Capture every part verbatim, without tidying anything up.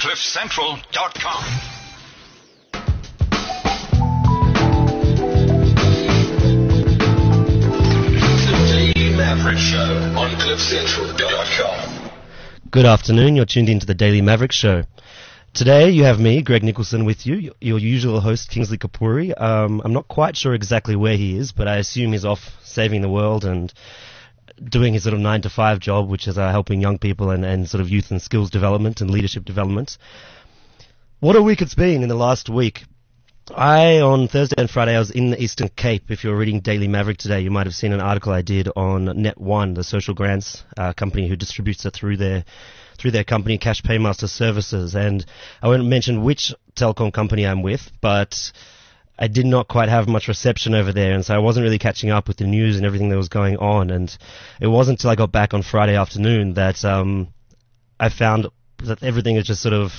cliff central dot com. The Daily Maverick Show on cliff central dot com. Good afternoon, you're tuned into the Daily Maverick Show. Today you have me, Greg Nicholson, with you, your usual host, Kingsley Kapuri. Um, I'm not quite sure exactly where he is, but I assume he's off saving the world and doing his sort of nine to five job, which is uh, helping young people and, and sort of youth and skills development and leadership development. What a week it's been in the last week. I, on Thursday and Friday, I was in the Eastern Cape. If you're reading Daily Maverick today, you might have seen an article I did on Net One, the social grants uh, company who distributes it through their through their company, Cash Paymaster Services. And I won't mention which telecom company I'm with, but I did not quite have much reception over there, and so I wasn't really catching up with the news and everything that was going on. And it wasn't until I got back on Friday afternoon that um, I found that everything had just sort of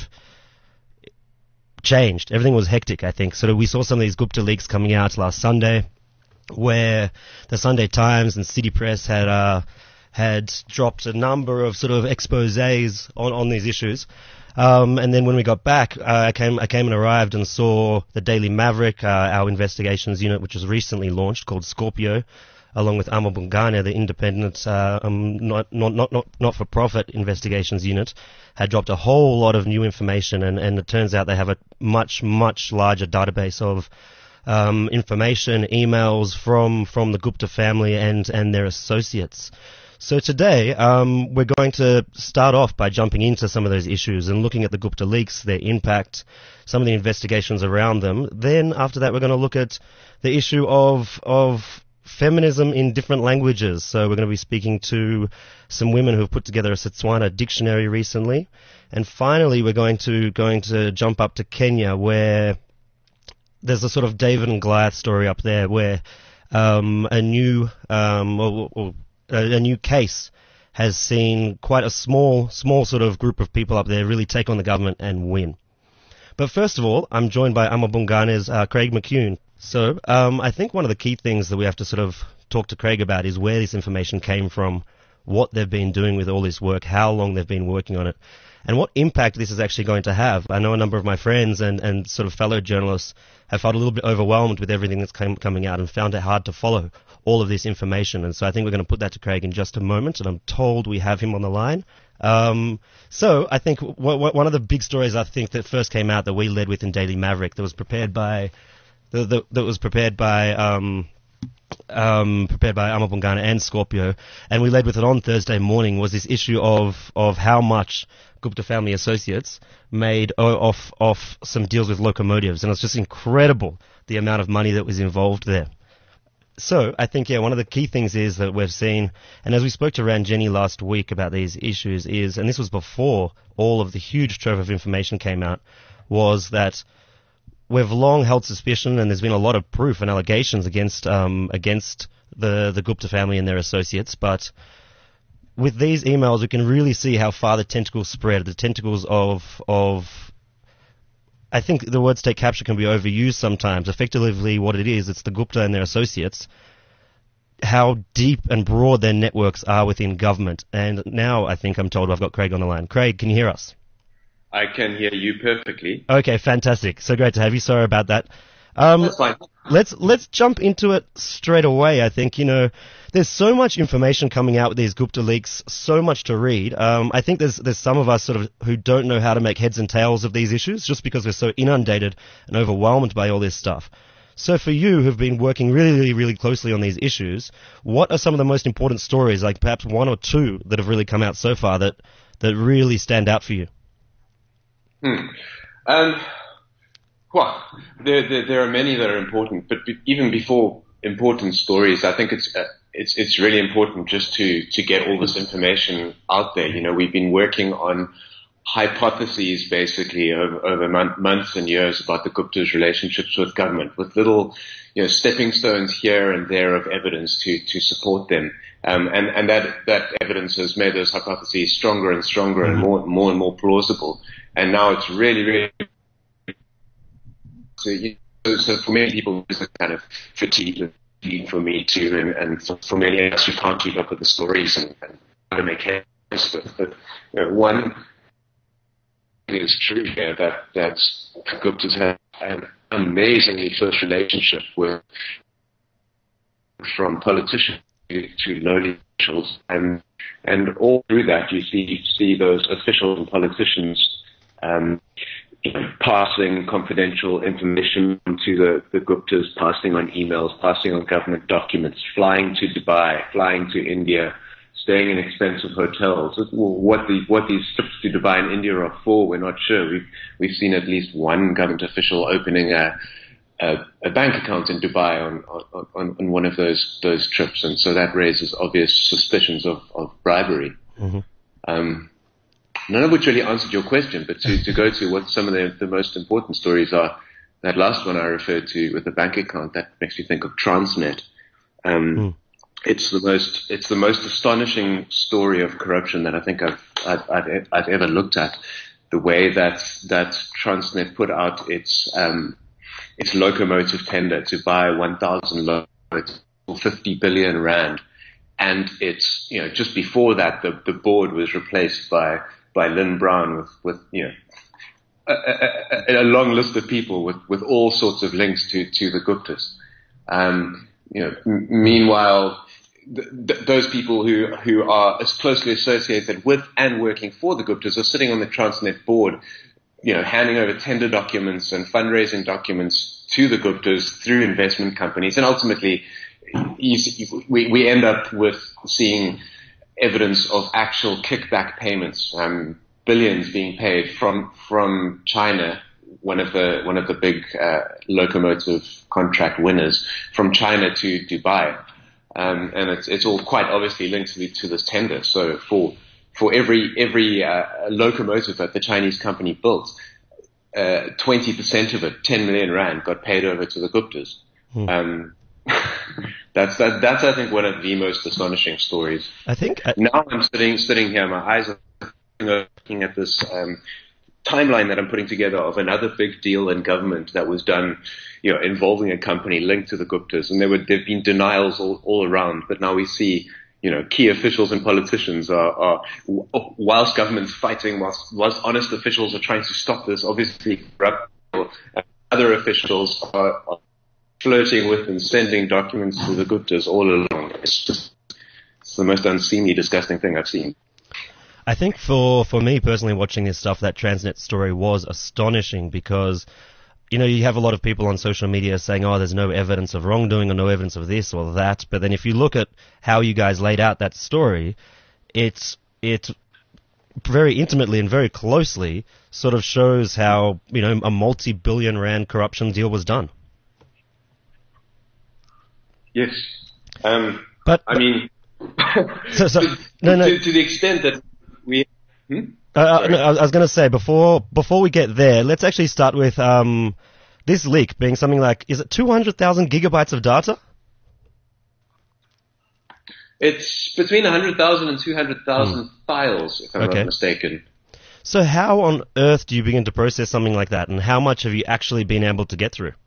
changed. Everything was hectic, I think. So we saw some of these Gupta leaks coming out last Sunday, where the Sunday Times and City Press had uh, had dropped a number of sort of exposés on, on these issues. Um, and then when we got back, uh, I came I came and arrived and saw the Daily Maverick, uh, our investigations unit, which was recently launched, called Scorpio, along with Ama Bongane, the independent, uh, um, not, not, not, not, not-for-profit investigations unit, had dropped a whole lot of new information, and, and it turns out they have a much, much larger database of um, information, emails from, from the Gupta family and, and their associates. So today, um, we're going to start off by jumping into some of those issues and looking at the Gupta leaks, their impact, some of the investigations around them. Then, after that, we're going to look at the issue of of feminism in different languages. So we're going to be speaking to some women who have put together a Setswana dictionary recently. And finally, we're going to going to jump up to Kenya, where there's a sort of David and Goliath story up there, where um, a new um, or, or a new case has seen quite a small, small sort of group of people up there really take on the government and win. But first of all, I'm joined by Ama Bongane's uh, Craig McCune. So um, I think one of the key things that we have to sort of talk to Craig about is where this information came from, what they've been doing with all this work, how long they've been working on it, and what impact this is actually going to have. I know a number of my friends and, and sort of fellow journalists have felt a little bit overwhelmed with everything that's come, coming out and found it hard to follow all of this information. And so I think we're going to put that to Craig in just a moment, and I'm told we have him on the line. Um, so I think w- w- one of the big stories I think that first came out that we led with in Daily Maverick that was prepared by the, the, that was prepared by um, um, prepared by Ama Bongane and Scorpio, and we led with it on Thursday morning, was this issue of of how much Gupta family associates made o- off off some deals with locomotives, and it's just incredible the amount of money that was involved there. So I think, yeah, one of the key things is that we've seen, and as we spoke to Ranjeni last week about these issues is, and this was before all of the huge trove of information came out, was that we've long held suspicion, and there's been a lot of proof and allegations against um, against the, the Gupta family and their associates, but with these emails we can really see how far the tentacles spread, the tentacles of of I think the word state capture can be overused sometimes. Effectively what it is, it's the Gupta and their associates, how deep and broad their networks are within government. And now I think I'm told I've got Craig on the line. Craig, can you hear us? I can hear you perfectly. Okay, fantastic. So great to have you. Sorry about that. Um, That's fine. Let's let's jump into it straight away. I think, you know, there's so much information coming out with these Gupta leaks, so much to read. Um, I think there's there's some of us sort of who don't know how to make heads and tails of these issues just because we're so inundated and overwhelmed by all this stuff. So for you who've been working really, really, really closely on these issues, what are some of the most important stories, like perhaps one or two that have really come out so far that, that really stand out for you? Hmm. Um, well, there, there, there are many that are important, but be, even before important stories, I think it's uh, it's it's really important just to to get all this information out there. You know, we've been working on hypotheses basically over, over month, months and years about the Gupta's relationships with government, with little, you know, stepping stones here and there of evidence to to support them. Um, and and that that evidence has made those hypotheses stronger and stronger and more more and more plausible. And now it's really, really so, you know, so for many people, it's a kind of fatigue for me too, and, and for, for many of us who can't keep up with the stories and, and how to make heads with. But you know, one is true here that that Guptas have an amazingly close relationship with, from politicians to, to lowly officials, and and all through that you see see those officials and politicians um, you know, passing confidential information to the, the Guptas, passing on emails, passing on government documents, flying to Dubai, flying to India, staying in expensive hotels. What the what these trips to Dubai and India are for, we're not sure. We've we've seen at least one government official opening a a, a bank account in Dubai on, on on one of those those trips, and so that raises obvious suspicions of of bribery. Mm-hmm. Um, none of which really answered your question, but to to go to what some of the the most important stories are. That last one I referred to with the bank account, that makes me think of Transnet. Um, mm. It's the most it's the most astonishing story of corruption that I think I've I've, I've, I've ever looked at. The way that that Transnet put out its um, its locomotive tender to buy one thousand locomotives for fifty billion rand, and it's you know just before that the the board was replaced by by Lynn Brown with with you know a, a, a long list of people with with all sorts of links to to the Guptas. Um, you know, m- meanwhile. Th- th- those people who, who are as closely associated with and working for the Guptas are sitting on the Transnet board, you know, handing over tender documents and fundraising documents to the Guptas through investment companies. And ultimately, you see, we, we end up with seeing evidence of actual kickback payments, um, billions being paid from, from China, one of the, one of the big, uh, locomotive contract winners, from China to Dubai. Um, and it's, it's all quite obviously linked to, to this tender. So for, for every, every, uh, locomotive that the Chinese company built, uh, twenty percent of it, ten million rand, got paid over to the Guptas. Hmm. Um, that's, that, that's, I think, one of the most astonishing stories. I think I- now I'm sitting, sitting here, my eyes are looking at this, um, timeline that I'm putting together of another big deal in government that was done, you know, involving a company linked to the Guptas, and there were there've been denials all, all around. But now we see, you know, key officials and politicians are, are whilst government's fighting, whilst whilst honest officials are trying to stop this, obviously corrupt other officials are, are flirting with and sending documents to the Guptas all along. It's just it's the most unseemly, disgusting thing I've seen. I think for, for me personally watching this stuff, that Transnet story was astonishing because, you know, you have a lot of people on social media saying, oh, there's no evidence of wrongdoing or no evidence of this or that. But then if you look at how you guys laid out that story, it's, it very intimately and very closely sort of shows how, you know, a multi-billion rand corruption deal was done. Yes. Um, but, I mean, so, so, to, no, no. To, to the extent that we, hmm? uh, no, I was going to say before before we get there, let's actually start with um, this leak being something like, is it two hundred thousand gigabytes of data? It's between one hundred thousand and two hundred thousand hmm. files, if I'm okay. not mistaken. So how on earth do you begin to process something like that, and how much have you actually been able to get through?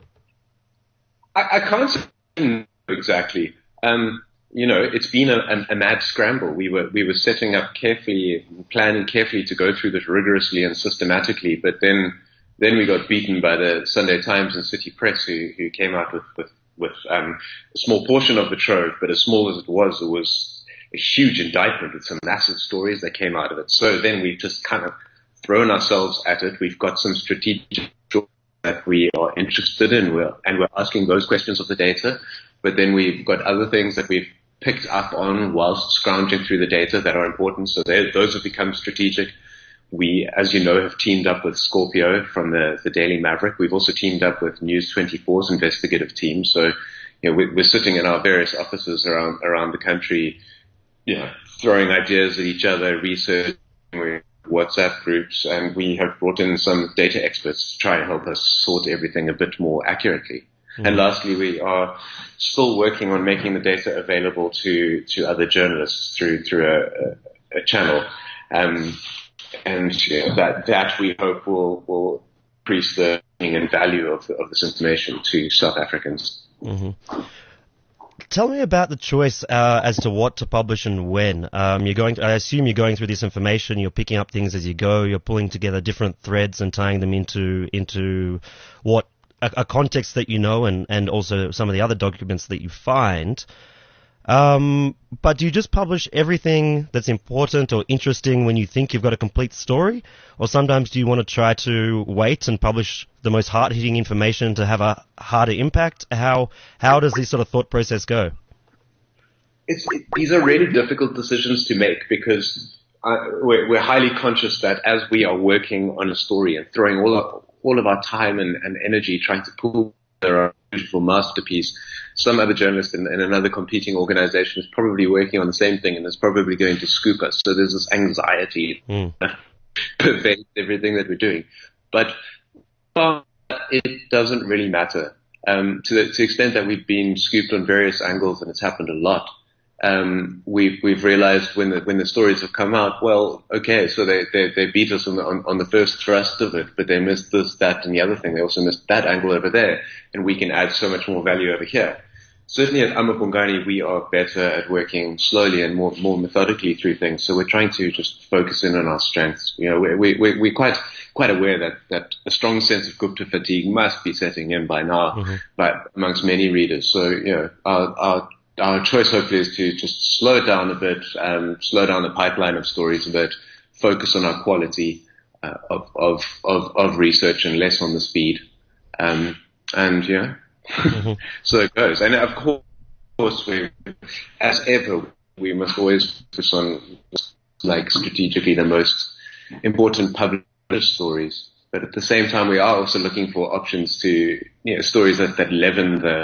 I, I can't say exactly. Um, You know, it's been a, a, a mad scramble. We were we were setting up carefully, planning carefully to go through this rigorously and systematically, but then then we got beaten by the Sunday Times and City Press, who who came out with with, with um, a small portion of the trove, but as small as it was, it was a huge indictment with some massive stories that came out of it. So then we've just kind of thrown ourselves at it. We've got some strategic that we are interested in, we're, and we're asking those questions of the data, but then we've got other things that we've picked up on whilst scrounging through the data that are important. So those have become strategic. We, as you know, have teamed up with Scorpio from the, the Daily Maverick. We've also teamed up with News twenty-four's investigative team. So, you know, we, we're sitting in our various offices around, around the country, you know, throwing ideas at each other, researching WhatsApp groups, and we have brought in some data experts to try and help us sort everything a bit more accurately. Mm-hmm. And lastly, we are still working on making the data available to, to other journalists through, through a, a, a channel. Um, and you know, that, that we hope will, will increase the meaning and value of, of this information to South Africans. Mm-hmm. Tell me about the choice uh, as to what to publish and when. Um, you're going. I assume you're going through this information. You're picking up things as you go. You're pulling together different threads and tying them into into what a, a context that you know, and, and also some of the other documents that you find. Um, but do you just publish everything that's important or interesting when you think you've got a complete story? Or sometimes do you want to try to wait and publish the most hard-hitting information to have a harder impact? How how does this sort of thought process go? It's, it, these are really difficult decisions to make because uh, we're, we're highly conscious that as we are working on a story and throwing all of, all of our time and, and energy trying to pull together a beautiful masterpiece, some other journalist in, in another competing organization is probably working on the same thing and is probably going to scoop us. So there's this anxiety Mm. that pervades everything that we're doing. But uh, it doesn't really matter. Um, to, the, to the extent that we've been scooped on various angles, and it's happened a lot, um, we've, we've realized when the, when the stories have come out, well, okay, so they, they, they beat us on the, on, on the first thrust of it, but they missed this, that, and the other thing. They also missed that angle over there, and we can add so much more value over here. Certainly at amaBhungane, we are better at working slowly and more, more methodically through things. So we're trying to just focus in on our strengths. You know, we, we, we're quite, quite aware that, that a strong sense of Gupta fatigue must be setting in by now, Mm-hmm. but amongst many readers. So, you know, our, our, our choice hopefully is to just slow it down a bit, um, slow down the pipeline of stories a bit, focus on our quality, uh, of, of, of, of research and less on the speed. Um, and, you know, mm-hmm. So it goes. And of course, we, as ever, we must always focus on, like, strategically the most important published stories. But at the same time, we are also looking for options to, you know, stories that, that leaven the,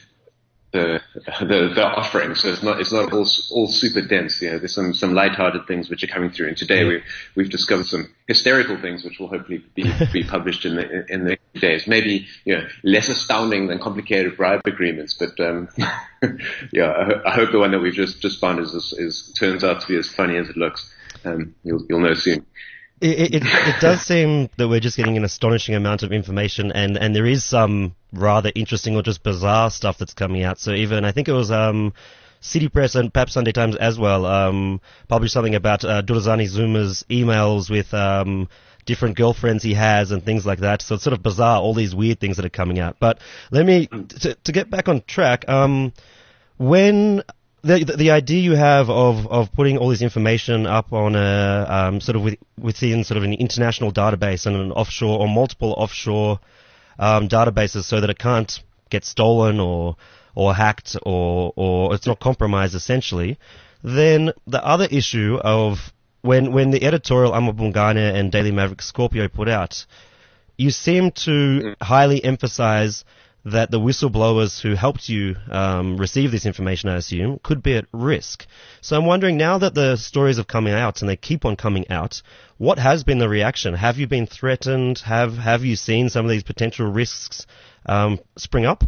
the, the, the offering. So it's not, it's not all, all super dense. You know, there's some, some lighthearted things which are coming through. And today we, we've discovered some hysterical things which will hopefully be, be published in the, in the days. Maybe, you know, less astounding than complicated bribe agreements. But, um, yeah, I, I hope the one that we've just, just found is, is, is, turns out to be as funny as it looks. Um, you'll, you'll know soon. It, it, it does seem that we're just getting an astonishing amount of information, and, and there is some rather interesting or just bizarre stuff that's coming out. So even, I think it was um, City Press and perhaps Sunday Times as well, um, published something about uh, Durazani Zuma's emails with um, different girlfriends he has and things like that. So it's sort of bizarre, all these weird things that are coming out. But let me, to, to get back on track, um, when... The, the the idea you have of, of putting all this information up on a um, sort of with, within sort of an international database and an offshore or multiple offshore um, databases so that it can't get stolen or or hacked or or it's not compromised essentially, then the other issue of when when the editorial amaBhungane and Daily Maverick Scorpio put out, you seem to highly emphasize that the whistleblowers who helped you um, receive this information, I assume, could be at risk. So I'm wondering, now that the stories have come out and they keep on coming out, what has been the reaction? Have you been threatened? Have have you seen some of these potential risks um, spring up?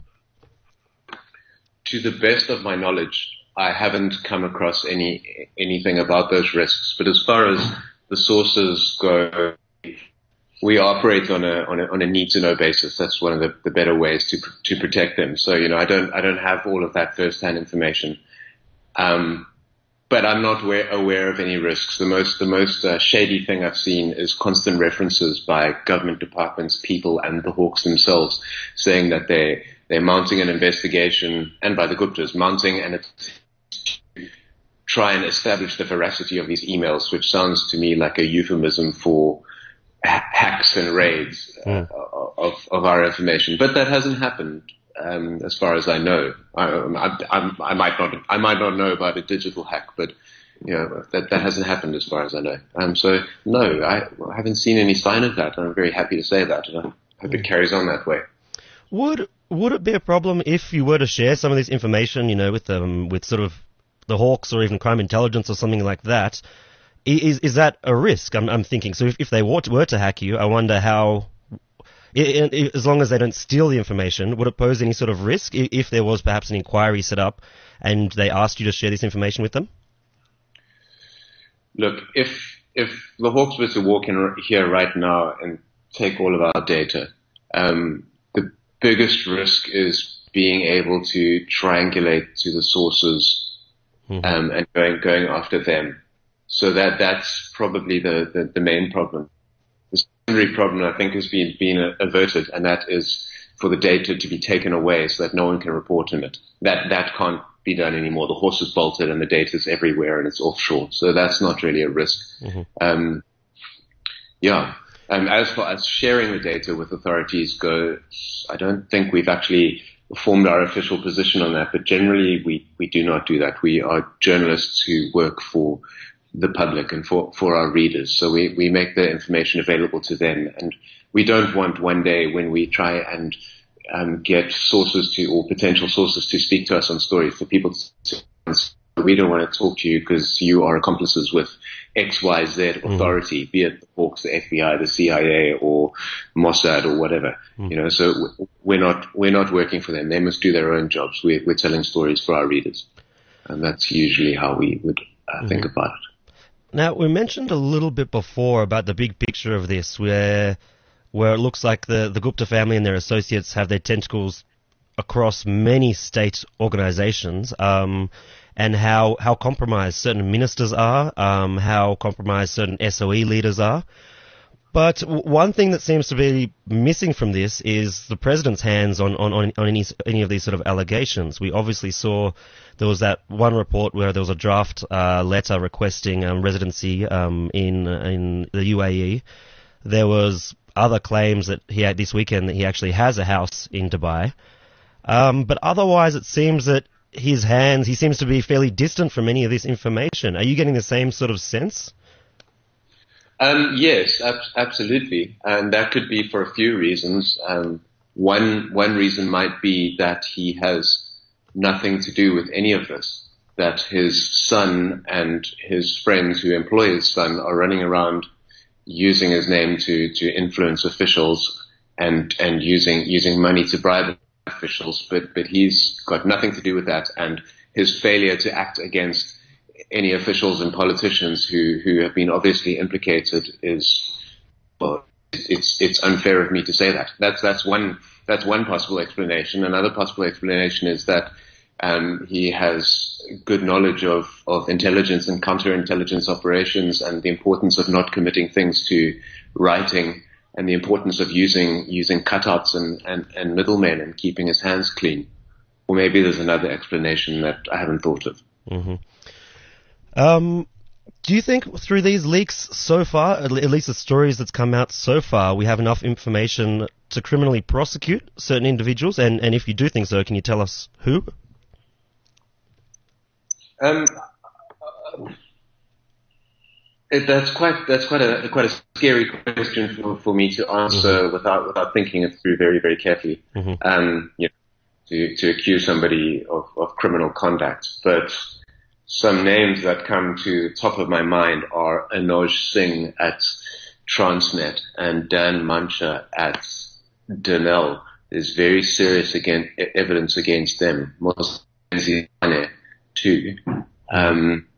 To the best of my knowledge, I haven't come across any anything about those risks. But as far as the sources go, we operate on a, on a, on a need to know basis. That's one of the, the better ways to, to protect them. So, you know, I don't, I don't have all of that first-hand information. Um, but I'm not aware, aware of any risks. The most, the most uh, shady thing I've seen is constant references by government departments, people, and the Hawks themselves saying that they, they're mounting an investigation, and by the Guptas, mounting an to try and establish the veracity of these emails, which sounds to me like a euphemism for hacks and raids uh, mm. of, of our information, but that hasn't happened um, as far as I know. I, I, I, I might not, I might not know about a digital hack, but you know that that hasn't happened as far as I know. Um, so no, I, I haven't seen any sign of that. I'm very happy to say that, and I hope it carries on that way. Would would it be a problem if you were to share some of this information, you know, with um with sort of the Hawks or even crime intelligence or something like that? Is is that a risk? I'm I'm thinking. So if, if they were to, were to hack you, I wonder how. I, I, as long as they don't steal the information, would it pose any sort of risk if, if there was perhaps an inquiry set up and they asked you to share this information with them? Look, if if the Hawks were to walk in here right now and take all of our data, um, the biggest risk is being able to triangulate to the sources mm-hmm. um, and going going after them. So that that's probably the, the, the main problem. The secondary problem, I think, has been been averted, and that is for the data to be taken away so that no one can report on it. That that can't be done anymore. The horse is bolted and the data is everywhere and it's offshore. So that's not really a risk. Mm-hmm. Um, yeah. Um, as far as sharing the data with authorities goes, I don't think we've actually formed our official position on that, but generally we, we do not do that. We are journalists who work for the public and for, for our readers. So we, we make the information available to them, and we don't want one day when we try and um, get sources to, or potential sources to speak to us on stories, for people to, we don't want to talk to you because you are accomplices with X, Y, Z authority, mm. be it the Hawks, the F B I, the C I A, or Mossad, or whatever. Mm. You know, so we're not we're not working for them. They must do their own jobs. We're, we're telling stories for our readers, and that's usually how we would uh, mm. think about it. Now, we mentioned a little bit before about the big picture of this, where where it looks like the the Gupta family and their associates have their tentacles across many state organizations. Um, and how, how compromised certain ministers are, um, how compromised certain S O E leaders are. But w- one thing that seems to be missing from this is the president's hands on, on, on, on any, any of these sort of allegations. We obviously saw there was that one report where there was a draft uh, letter requesting um, residency um, in in the U A E. There was other claims that he had this weekend that he actually has a house in Dubai. Um, but otherwise it seems that his hands, he seems to be fairly distant from any of this information. Are you getting the same sort of sense? Um, yes, ab- absolutely. And that could be for a few reasons. Um, one, one reason might be that he has nothing to do with any of this, that his son and his friends who employ his son are running around using his name to, to influence officials and, and using, using money to bribe officials, but, but he's got nothing to do with that, and his failure to act against any officials and politicians who, who have been obviously implicated is, well, it's, it's unfair of me to say that. That's, that's one, that's one possible explanation. Another possible explanation is that, um, he has good knowledge of, of intelligence and counterintelligence operations and the importance of not committing things to writing, and the importance of using using cutouts and, and, and middlemen and keeping his hands clean. Or maybe there's another explanation that I haven't thought of. Mm-hmm. Um, do you think through these leaks so far, at least the stories that's come out so far, we have enough information to criminally prosecute certain individuals? And, and if you do think so, can you tell us who? Um. It, that's quite that's quite a quite a scary question for, for me to answer mm-hmm. without without thinking it through very very carefully. Mm-hmm. Um, you know, to to accuse somebody of, of criminal conduct, but some names that come to the top of my mind are Anoj Singh at Transnet and Dan Mancha at Denel. There's very serious again, evidence against them. Mosenzane too. Um,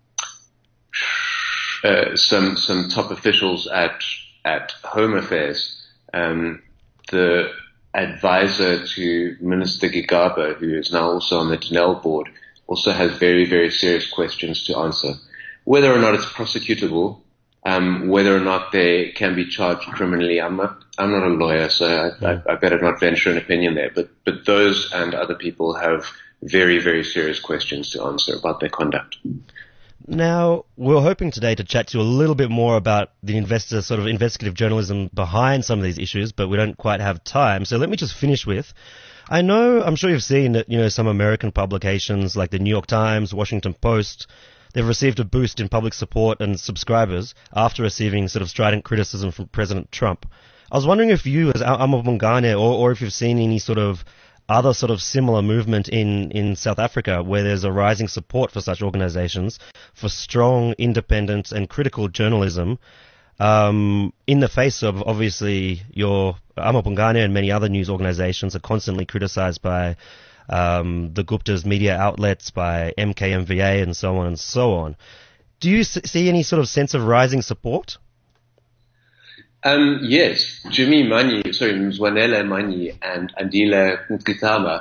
Uh, some some top officials at at Home Affairs, um, the advisor to Minister Gigaba, who is now also on the Denel board, also has very very serious questions to answer. Whether or not it's prosecutable, um, whether or not they can be charged criminally, I'm not I'm not a lawyer, so I, I, I better not venture an opinion there. But but those and other people have very very serious questions to answer about their conduct. Now, we're hoping today to chat to you a little bit more about the investor sort of investigative journalism behind some of these issues, but we don't quite have time. So let me just finish with, I know, I'm sure you've seen that, you know, some American publications like the New York Times, Washington Post, they've received a boost in public support and subscribers after receiving sort of strident criticism from President Trump. I was wondering if you, as amaBhungane, or, or if you've seen any sort of other sort of similar movement in, in South Africa where there's a rising support for such organizations for strong, independent and critical journalism um, in the face of, obviously, your amaBhungane and many other news organizations are constantly criticized by um, the Gupta's media outlets, by M K M V A and so on and so on. Do you see any sort of sense of rising support? Um, yes, Jimmy Manyi, sorry, Mzwanele Manyi and Andile Nkitama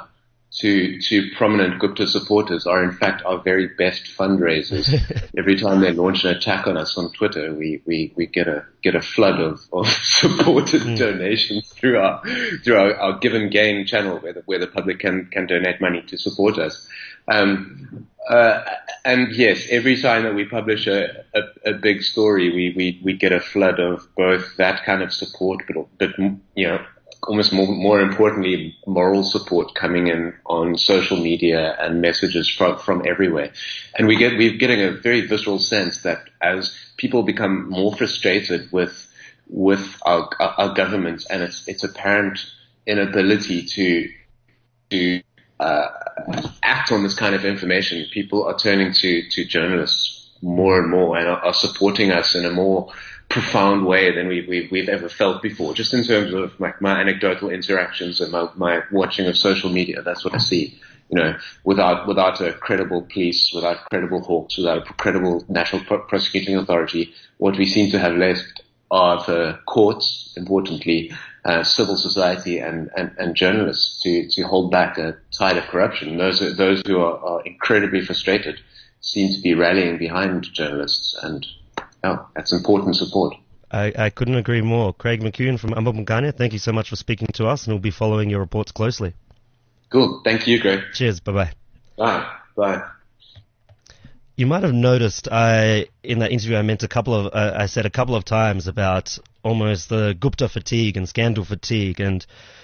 to to prominent Gupta supporters are in fact our very best fundraisers. Every time they launch an attack on us on Twitter, we, we, we get a get a flood of, of supported mm. donations through our through our, our Give and Gain channel, where the, where the public can can donate money to support us. Um, uh, and yes, every time that we publish a, a, a big story, we, we we get a flood of both that kind of support, but but you know. almost more, more importantly, moral support coming in on social media and messages from, from everywhere. And we get, we're getting a very visceral sense that as people become more frustrated with, with our, our government and its, its apparent inability to, to, uh, act on this kind of information, people are turning to, to journalists more and more and are, are supporting us in a more profound way than we, we, we've ever felt before. Just in terms of my, my anecdotal interactions and my, my watching of social media, that's what I see. You know, without without a credible police, without credible hawks, without a credible national pro- prosecuting authority, what we seem to have left are the courts, importantly, uh, civil society, and, and, and journalists to, to hold back a tide of corruption. And those are, those who are, are incredibly frustrated seem to be rallying behind journalists, and oh, that's important support. I, I couldn't agree more. Craig McEwen from Ambomunganya, thank you so much for speaking to us, and we'll be following your reports closely. Cool. Thank you, Greg. Cheers. Bye-bye. Bye. Bye. You might have noticed I, in that interview I meant a couple of, uh, I said a couple of times about almost the Gupta fatigue and scandal fatigue, and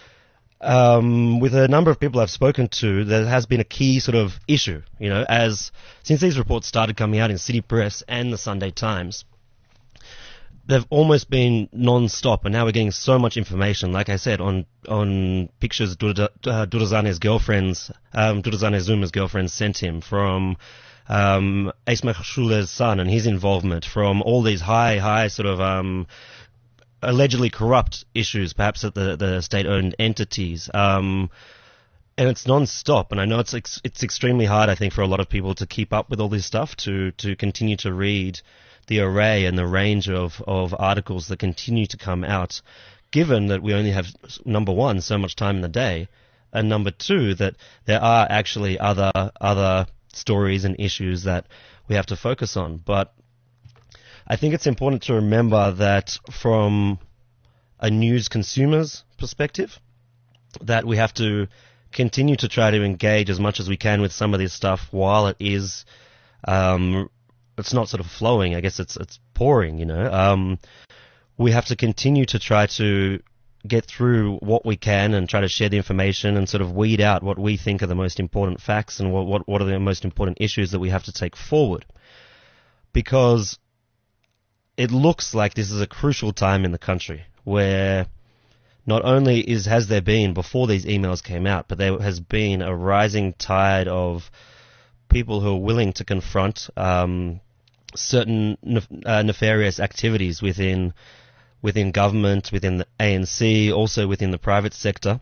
um, with a number of people I've spoken to, there has been a key sort of issue, you know, as since these reports started coming out in City Press and the Sunday Times, they've almost been non-stop, and now we're getting so much information, like I said, on on pictures Dur- uh, Durazane's girlfriends, um, Durazane Zuma's girlfriend sent him, from um, Ismail Shule's son and his involvement, from all these high, high sort of um, allegedly corrupt issues, perhaps at the, the state-owned entities. Um, and it's non-stop, and I know it's ex- it's extremely hard, I think, for a lot of people to keep up with all this stuff, to, to continue to read the array and the range of, of articles that continue to come out, given that we only have, number one, so much time in the day, and number two, that there are actually other other stories and issues that we have to focus on. But I think it's important to remember that from a news consumer's perspective, that we have to continue to try to engage as much as we can with some of this stuff while it is um, it's not sort of flowing. I guess it's it's pouring, you know. Um, we have to continue to try to get through what we can and try to share the information and sort of weed out what we think are the most important facts and what what, what are the most important issues that we have to take forward. Because it looks like this is a crucial time in the country where not only is has there been, before these emails came out, but there has been a rising tide of people who are willing to confront um, certain nef- uh, nefarious activities within within government, within the A N C, also within the private sector.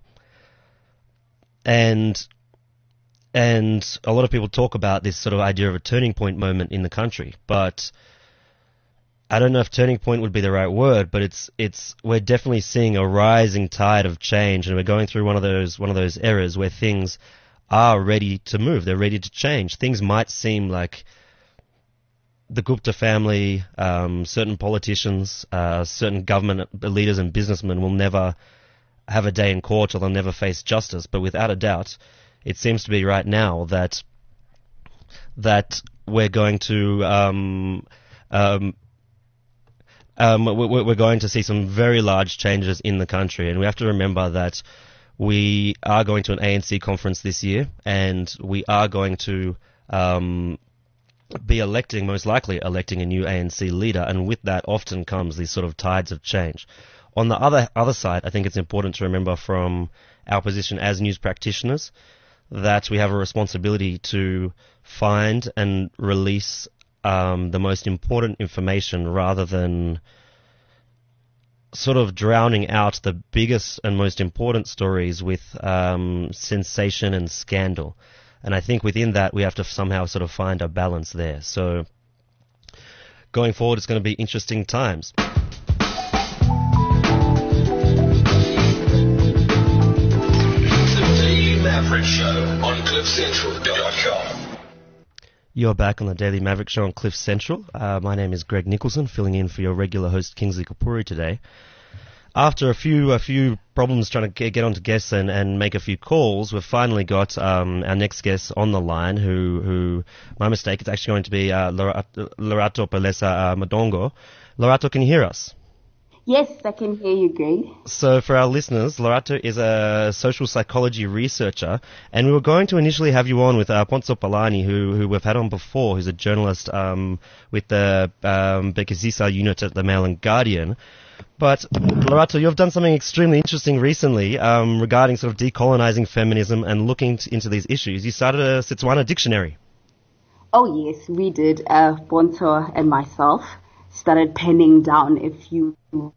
And and a lot of people talk about this sort of idea of a turning point moment in the country, but I don't know if turning point would be the right word, but it's it's we're definitely seeing a rising tide of change, and we're going through one of those one of those eras where things are ready to move. They're ready to change. Things might seem like the Gupta family, um, certain politicians, uh, certain government leaders and businessmen will never have a day in court, or they'll never face justice. But without a doubt, it seems to be right now that that we're going to um, um, um, we're going to see some very large changes in the country, and we have to remember that we are going to an A N C conference this year, and we are going to um, be electing, most likely electing a new A N C leader, and with that often comes these sort of tides of change. On the other other side, I think it's important to remember from our position as news practitioners that we have a responsibility to find and release um, the most important information rather than sort of drowning out the biggest and most important stories with um, sensation and scandal. And I think within that we have to somehow sort of find a balance there. So going forward, it's going to be interesting times. The Dave Maverick Show. central dot com. You're back on the Daily Maverick Show on Cliff Central. Uh, my name is Greg Nicholson, filling in for your regular host Kingsley Kapuri today. After a few a few problems trying to get, get onto guests and, and make a few calls, we've finally got um, our next guest on the line. Who, who my mistake, it's actually going to be uh, Lorato Palesa uh, Madongo. Lorato, can you hear us? Yes, I can hear you, Greg. So for our listeners, Lorato is a social psychology researcher, and we were going to initially have you on with uh, Ponzo Palani, who who we've had on before, who's a journalist um, with the um, Bekizisa unit at the Mail and Guardian. But, Lorato, you've done something extremely interesting recently um, regarding sort of decolonizing feminism and looking t- into these issues. You started a Setswana dictionary. Oh, yes, we did. Uh, Ponzo and myself started penning down a few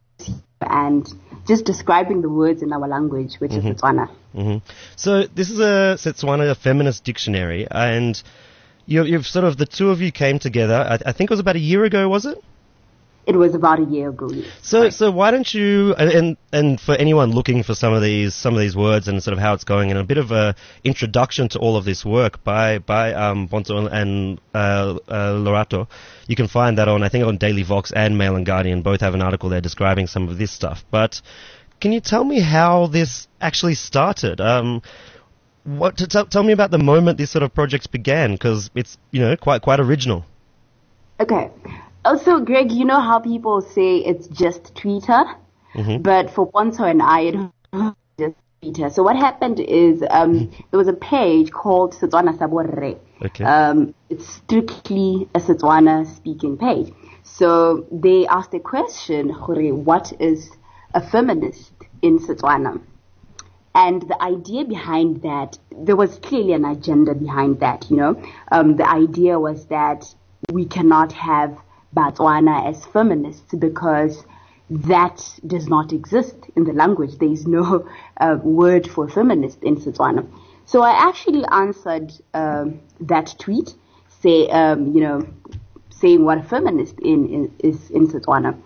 and just describing the words in our language, which mm-hmm. is Setswana. Mm-hmm. So this is a Setswana a feminist dictionary, and you, you've sort of, the two of you came together, I, I think it was about a year ago, was it? It was about a year ago. Yes. So, so why don't you, and and for anyone looking for some of these some of these words and sort of how it's going, and a bit of a introduction to all of this work by by um, Ponzo and uh, uh, Lorato, you can find that on I think on Daily Vox and Mail and Guardian. Both have an article there describing some of this stuff. But can you tell me how this actually started? Um, what to t- tell me about the moment this sort of project began, because it's you know quite quite original. Okay. Also, Greg, you know how people say it's just Twitter? Mm-hmm. But for Ponzo and I, it was just Twitter. So what happened is um, there was a page called Setswana Saborre. Okay. Um, it's strictly a Setswana speaking page. So they asked a question, what is a feminist in Setswana? And the idea behind that, there was clearly an agenda behind that, you know. Um, the idea was that we cannot have Batswana as feminists because that does not exist in the language. There is no uh, word for feminist in Setswana. So I actually answered um, that tweet, say, um, you know, saying what a feminist in, in, is in Setswana.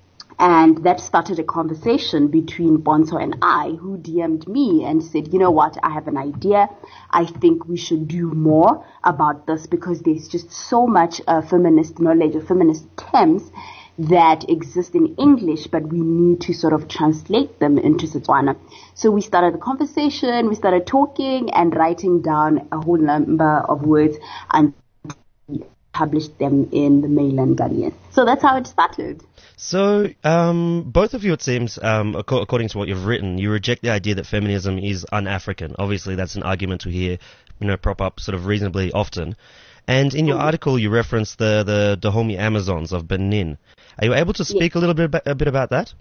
And that started a conversation between Ponzo and I, who D M'd me and said, you know what, I have an idea. I think we should do more about this because there's just so much uh, feminist knowledge or feminist terms that exist in English, but we need to sort of translate them into Setswana. So we started the conversation, we started talking and writing down a whole number of words and published them in the Mail and Guardian. So that's how it started. So, um, both of you, it seems, um, ac- according to what you've written, you reject the idea that feminism is un-African. Obviously, that's an argument we hear, you know, prop up sort of reasonably often. And in your article, you reference the, the Dahomey Amazons of Benin. Are you able to speak yes. a little bit ba- a bit about that?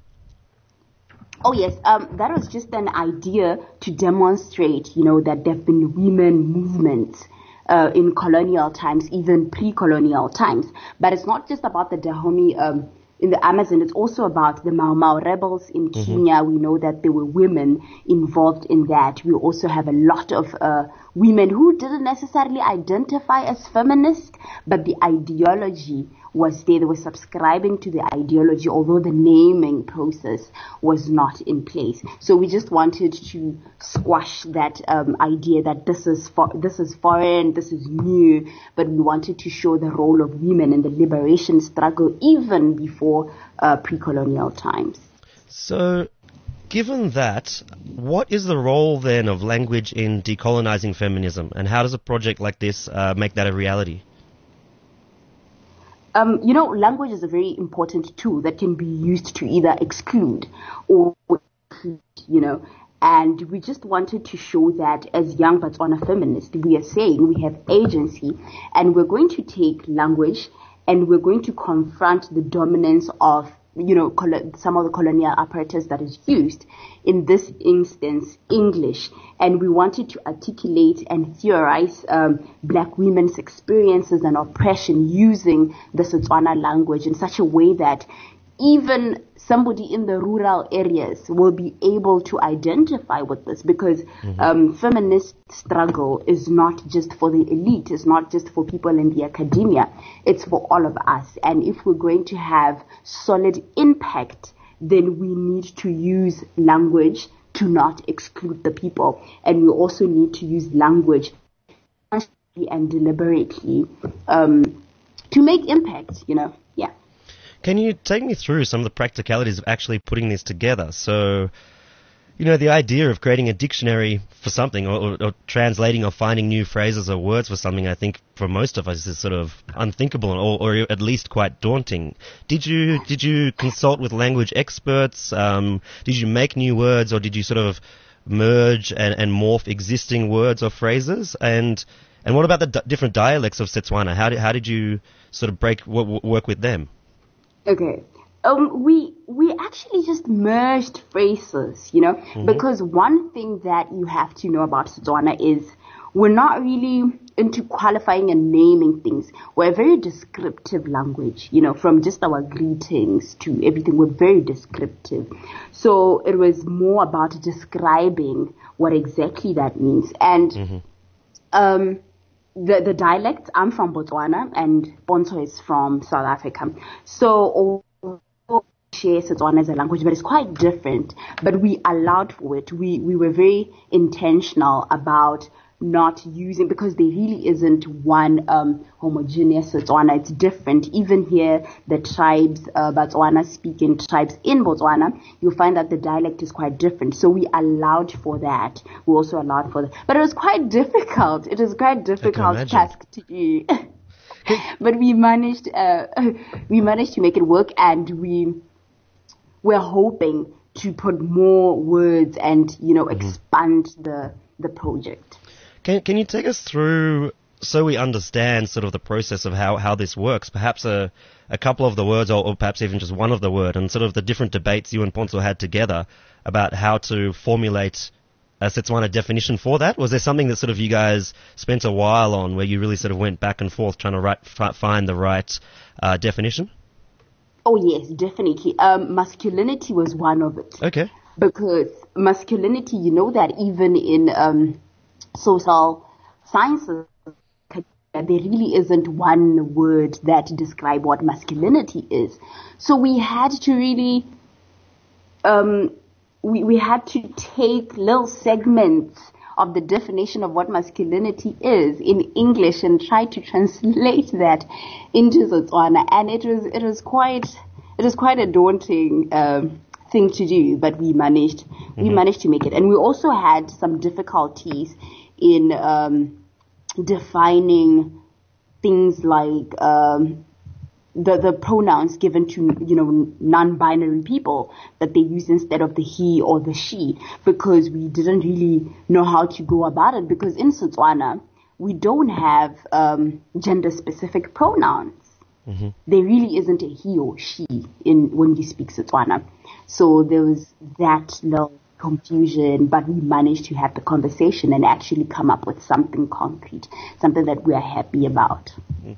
Oh, yes. Um, that was just an idea to demonstrate, you know, that there have been women movements uh, in colonial times, even pre-colonial times. But it's not just about the Dahomey um in the Amazon, it's also about the Mau Mau rebels in mm-hmm. Kenya. We know that there were women involved in that. We also have a lot of uh, women who didn't necessarily identify as feminists, but the ideology was there. They were subscribing to the ideology, although the naming process was not in place. So we just wanted to squash that um, idea that this is for, this is foreign, this is new, but we wanted to show the role of women in the liberation struggle even before uh, pre-colonial times. So, given that, what is the role then of language in decolonizing feminism, and how does a project like this uh, make that a reality? Um, you know, language is a very important tool that can be used to either exclude or include, you know, and we just wanted to show that as young Botswana feminists, we are saying we have agency and we're going to take language and we're going to confront the dominance of, you know, col- some of the colonial apparatus that is used, in this instance, English. And we wanted to articulate and theorize um, black women's experiences and oppression using the Setswana language in such a way that even somebody in the rural areas will be able to identify with this, because mm-hmm. um, feminist struggle is not just for the elite, it's not just for people in the academia, it's for all of us. And if we're going to have solid impact, then we need to use language to not exclude the people. And we also need to use language and deliberately um, to make impact, you know, yeah. Can you take me through some of the practicalities of actually putting this together? So, you know, the idea of creating a dictionary for something or, or, or translating or finding new phrases or words for something, I think for most of us is sort of unthinkable or, or at least quite daunting. Did you did you consult with language experts? Um, did you make new words, or did you sort of merge and, and morph existing words or phrases? And and what about the d- different dialects of Setswana? How did how did you sort of break w- work with them? Okay. Um, we we actually just merged phrases, you know, mm-hmm. because one thing that you have to know about Setswana is we're not really into qualifying and naming things. We're a very descriptive language, you know, from just our greetings to everything. We're very descriptive. So it was more about describing what exactly that means. And mm-hmm. um, the the dialects, I'm from Botswana and Pontsho is from South Africa. So share Setswana as a language, but it's quite different. But we allowed for it. We we were very intentional about not using, because there really isn't one um, homogeneous Setswana. It's different. Even here, the tribes, uh, Botswana speaking tribes in Botswana, you'll find that the dialect is quite different. So we allowed for that. We also allowed for that. But it was quite difficult. It was quite difficult task to do. But we managed. Uh, we managed to make it work, and we. We're hoping to put more words and, you know, mm-hmm. expand the the project. Can can you take us through, so we understand sort of the process of how, how this works, perhaps a, a couple of the words or, or perhaps even just one of the word, and sort of the different debates you and Pontsho had together about how to formulate a Setswana definition for that? Was there something that sort of you guys spent a while on where you really sort of went back and forth trying to write, f- find the right uh, definition? Oh, yes, definitely. Um, masculinity was one of it. Okay. Because masculinity, you know that even in um, social sciences, there really isn't one word that describes what masculinity is. So we had to really, um, we, we had to take little segments of the definition of what masculinity is in English and try to translate that into Setswana, and it was it was quite it was quite a daunting um, thing to do, but we managed mm-hmm. we managed to make it, and we also had some difficulties in um, defining things like um, the the pronouns given to, you know, non-binary people that they use instead of the he or the she, because we didn't really know how to go about it, because in Setswana we don't have um, gender-specific pronouns. Mm-hmm. There really isn't a he or she in when you speak Setswana. So there was that little confusion, but we managed to have the conversation and actually come up with something concrete, something that we are happy about.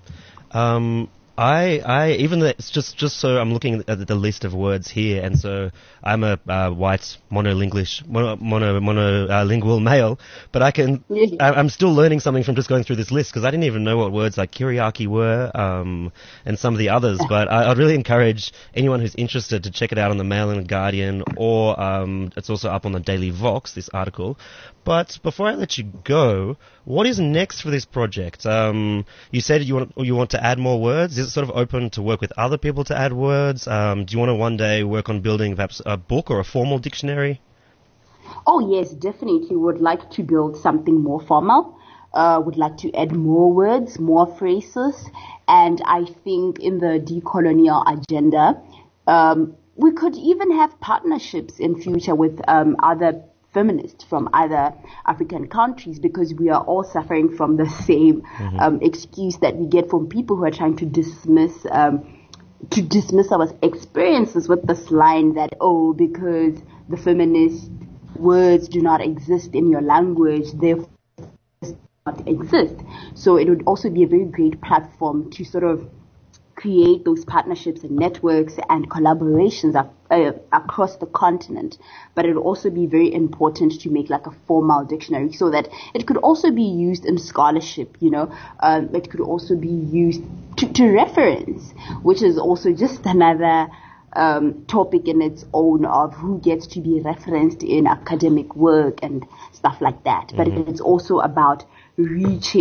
Um. I, I, even though it's just, just so I'm looking at the list of words here, and so I'm a uh, white monolingual, mono, mono, monolingual uh, male, but I can, yeah. I, I'm still learning something from just going through this list, because I didn't even know what words like Kiriaki were, um, and some of the others, but I, I'd really encourage anyone who's interested to check it out on the Mail and Guardian, or um, it's also up on the Daily Vox, this article. But before I let you go, what is next for this project? Um, you said you want you want to add more words. Is it sort of open to work with other people to add words? Um, do you want to one day work on building perhaps a book or a formal dictionary? Oh, yes, definitely. Would like to build something more formal. Uh, would like to add more words, more phrases. And I think in the decolonial agenda, um, we could even have partnerships in future with um, other feminists from other African countries, because we are all suffering from the same mm-hmm. um, excuse that we get from people who are trying to dismiss um, to dismiss our experiences with this line that, oh, because the feminist words do not exist in your language, therefore do not exist. So it would also be a very great platform to sort of create those partnerships and networks and collaborations of, uh, across the continent. But it would also be very important to make like a formal dictionary, so that it could also be used in scholarship, you know. Um, it could also be used to, to reference, which is also just another um, topic in its own, of who gets to be referenced in academic work and stuff like that. Mm-hmm. But it's also about reaching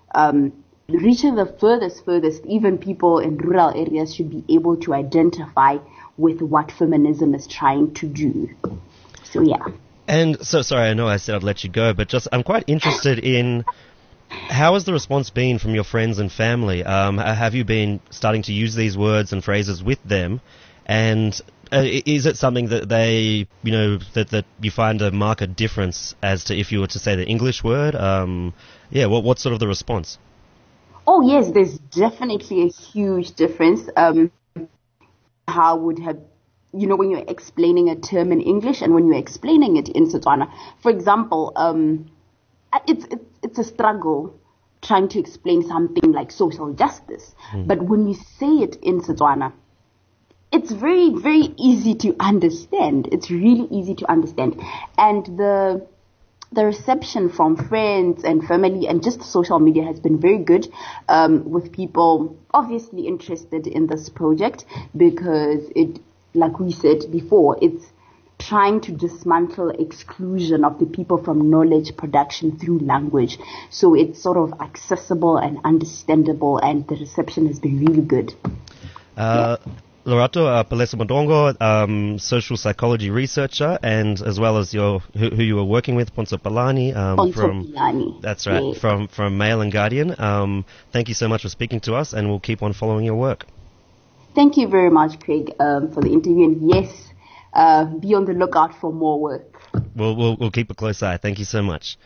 um, reaching the furthest, furthest, even people in rural areas should be able to identify with what feminism is trying to do. So, yeah. And so, sorry, I know I said I'd let you go, but just I'm quite interested in how has the response been from your friends and family? Um, have you been starting to use these words and phrases with them? And uh, is it something that they, you know, that, that you find a marked difference as to if you were to say the English word? Um, yeah, what what's sort of the response? Oh, yes, there's definitely a huge difference. Um, how would have, you know, when you're explaining a term in English and when you're explaining it in Setswana. For example, um, it's, it's, it's a struggle trying to explain something like social justice. Mm. But when you say it in Setswana, it's very, very easy to understand. It's really easy to understand. And the the reception from friends and family and just social media has been very good, um, with people obviously interested in this project because it, like we said before, it's trying to dismantle exclusion of the people from knowledge production through language. So it's sort of accessible and understandable, and the reception has been really good. Uh, yeah. Lorato uh, Palesa Mondongo, um, social psychology researcher, and as well as your who, who you were working with, Ponzo Palani, um, Ponzo from Palani. That's right, yeah. from from Mail and Guardian. Um, thank you so much for speaking to us, and we'll keep on following your work. Thank you very much, Craig, um, for the interview. And yes, uh, be on the lookout for more work. We'll we'll, we'll keep a close eye. Thank you so much.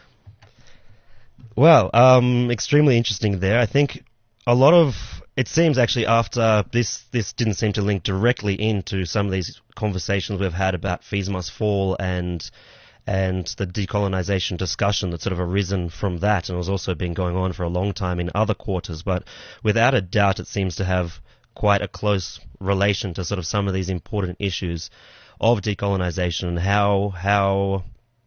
Well, um, extremely interesting there. I think a lot of it seems actually after this, this didn't seem to link directly into some of these conversations we've had about fees must fall and and the decolonization discussion that's sort of arisen from that, and has also been going on for a long time in other quarters. But without a doubt, it seems to have quite a close relation to sort of some of these important issues of decolonization and how how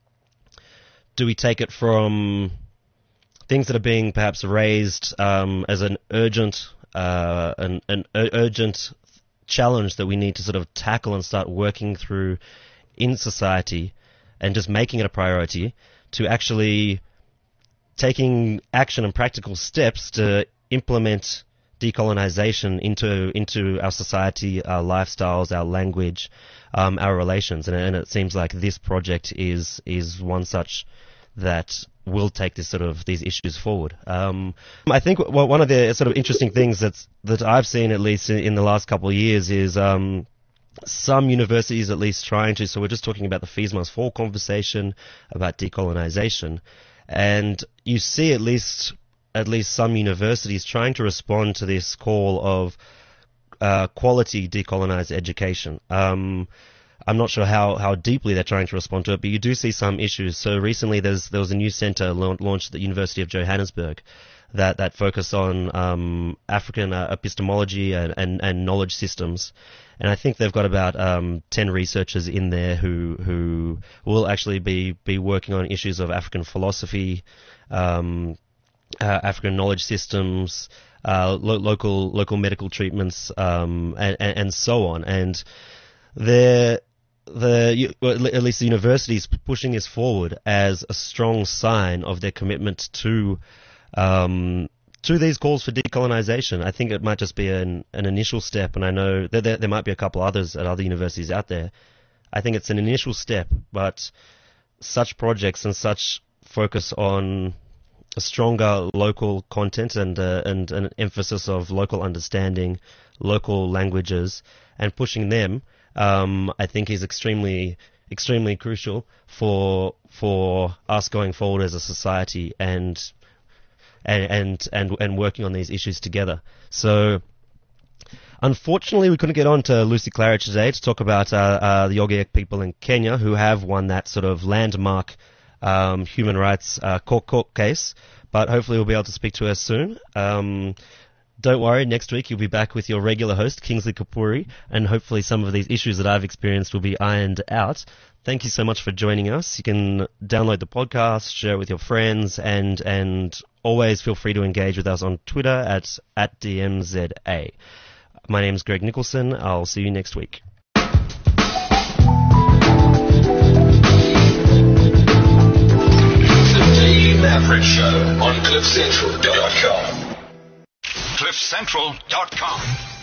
do we take it from things that are being perhaps raised um, as an urgent Uh, an, an urgent challenge that we need to sort of tackle and start working through in society and just making it a priority, to actually taking action and practical steps to implement decolonization into into our society, our lifestyles, our language, um, our relations. And, and it seems like this project is is one such that will take this sort of these issues forward. Um, I think well, one of the sort of interesting things that's that I've seen, at least in, in the last couple of years, is um, some universities at least trying to. So we're just talking about the fees must fall conversation about decolonization, and you see at least at least some universities trying to respond to this call of uh, quality decolonized education. Um, I'm not sure how, how deeply they're trying to respond to it, but you do see some issues. So recently there's, there was a new centre la- launched at the University of Johannesburg that, that focus on um, African uh, epistemology and, and, and knowledge systems. And I think they've got about um, ten researchers in there who who will actually be, be working on issues of African philosophy, um, uh, African knowledge systems, uh, lo- local local medical treatments, um, and, and, and so on. And they're The, well, at least the university is pushing this forward as a strong sign of their commitment to um, to these calls for decolonization. I think it might just be an, an initial step, and I know that there, there might be a couple others at other universities out there. I think it's an initial step, but such projects and such focus on a stronger local content and uh, and an emphasis of local understanding, local languages, and pushing them, Um, I think is extremely, extremely crucial for for us going forward as a society and and and and, and working on these issues together. So, unfortunately, we couldn't get on to Lucy Claridge today to talk about uh, uh, the Ogiek people in Kenya who have won that sort of landmark um, human rights uh, court court case. But hopefully, we'll be able to speak to her soon. Um, Don't worry, next week you'll be back with your regular host, Kingsley Kapuri, and hopefully some of these issues that I've experienced will be ironed out. Thank you so much for joining us. You can download the podcast, share it with your friends, and and always feel free to engage with us on Twitter at, at D M Z A. My name is Greg Nicholson. I'll see you next week. The Team Maverick Show on cliff central dot com. cliff central dot com